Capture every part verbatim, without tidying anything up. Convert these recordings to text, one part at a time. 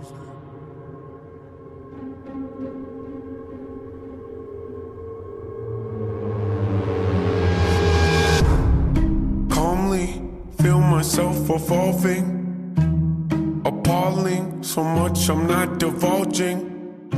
Calmly feel myself evolving, appalling, so much I'm not divulging.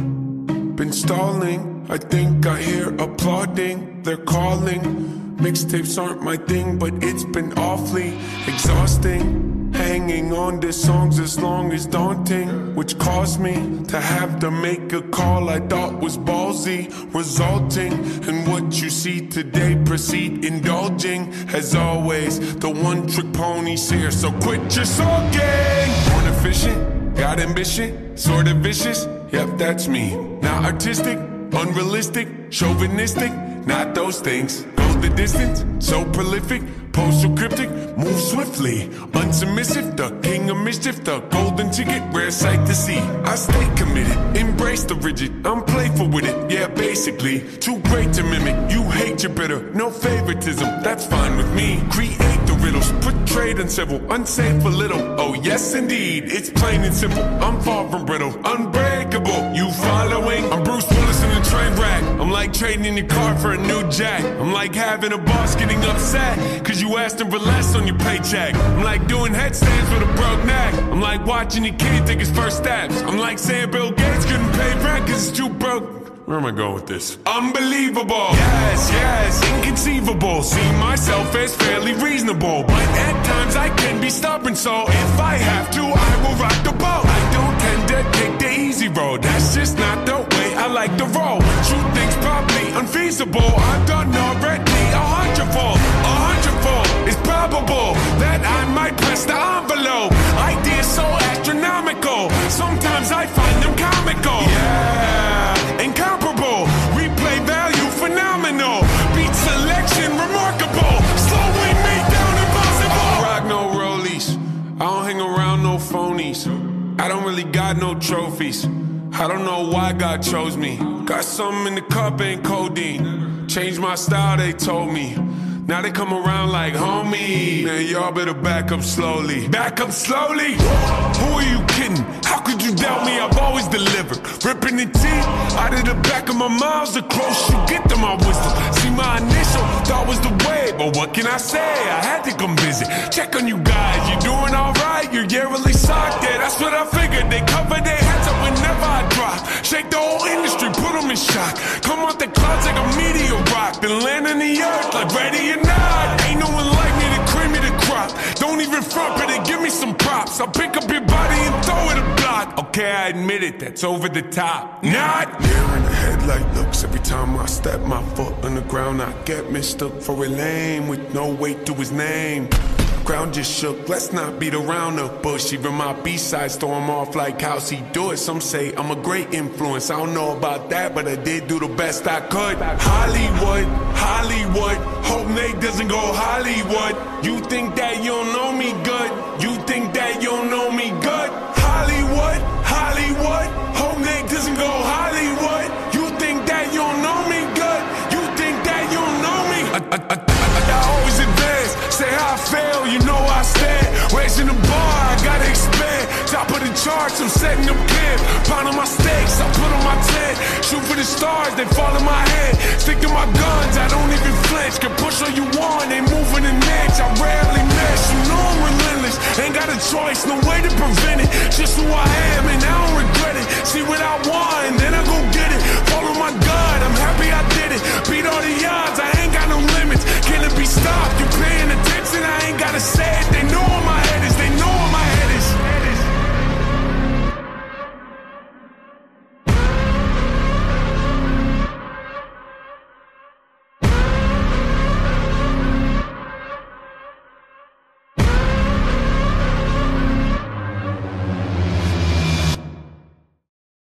Been stalling, I think I hear applauding. They're calling, mixtapes aren't my thing, but it's been awfully exhausting. Hanging on to songs as long as daunting, which caused me to have to make a call I thought was ballsy, resulting in what you see today. Proceed indulging, as always, the one-trick pony's here, so quit your sulking. Born efficient, got ambition, sort of vicious, yep, that's me. Not artistic, unrealistic, chauvinistic, not those things. Go the distance, so prolific, pose so cryptic, move swiftly, unsubmissive, the king of mischief, the golden ticket, rare sight to see. I stay committed, embrace the rigid, I'm playful with it, yeah, basically. Too great to mimic, you hate your bitter, no favoritism, that's fine with me. Create the riddles, portrayed uncivil, unsafe a little, oh yes indeed, it's plain and simple. I'm far from brittle, unbreakable, you following? I'm Bruce Willis in a train wreck, I'm like trading in your car for a new jack. I'm like having a boss getting upset, cause you asked him for less on your paycheck. I'm like doing headstands with a broke neck. I'm like watching your kid take his first steps. I'm like saying Bill Gates couldn't pay rent cause it's too broke. Where am I going with this? Unbelievable, yes, yes, inconceivable. See myself as fairly reasonable, but at times I can be stubborn, so if I have to, I will rock the boat. I don't tend to take the easy road, that's just not the way I like to roll. True things probably unfeasible, I've done already a hundredfold. A hundredfold, it's probable that I might press the envelope. Ideas so astronomical, sometimes I find them comical. Yeah, incomparable, replay value phenomenal. Beat selection remarkable, slowing me down impossible. I don't rock no rollies, I don't hang around no phonies. I don't really got no trophies, I don't know why God chose me. Got something in the cup, ain't codeine. Changed my style, they told me. Now they come around like homie. Man, y'all better back up slowly. Back up slowly? Who are you kidding? How could you doubt me? I've always delivered. Ripping the teeth out of the back of my mouth. The closer you get to my wisdom. See, my initial thought was the way, but what can I say? I had to come visit. Check on you guys. You doing alright? You're yearly socked. Yeah, that's what I figured. They cover their heads up whenever I drop. Shake the whole industry, put them in shock. Come out the clouds like a meteor rock, then land on the earth like ready or not. Ain't no one like me to cream me the crop. Don't even front it and give me some props. I'll pick up your body and throw it a block. Okay, I admit it, that's over the top. Not near in the headlight looks. Every time I step my foot on the ground, I get mistook for a lame with no weight to his name. Ground just shook, let's not beat around the bush. Even my B-sides throw him off like how's he do it. Some say I'm a great influence, I don't know about that, but I did do the best I could. Hollywood, Hollywood, hope Nate doesn't go Hollywood. You think that you don't know me good, you think that you don't know me good. Hollywood, Hollywood, hope Nate doesn't go Hollywood. You think that you don't know me good, you think that you don't know me. I, I, I, I, I always advance, say how I fail, you know I stand. Raising the bar, I gotta expand. Top of the charts, I'm setting them camp. Pound on my stakes, I put on my tent. Shoot for the stars, they fall in my head. Stick to my guns, I don't even flinch. Can push all you want, ain't moving an inch. I rarely miss, you know I'm relentless. Ain't got a choice, no way to prevent it. Just who I am, and I don't regret it. See what I want, and then I go get it. Follow my God, I'm happy I did it. Beat all the odds, I ain't got no limits. Can it be stopped? You paying attention? I ain't gotta say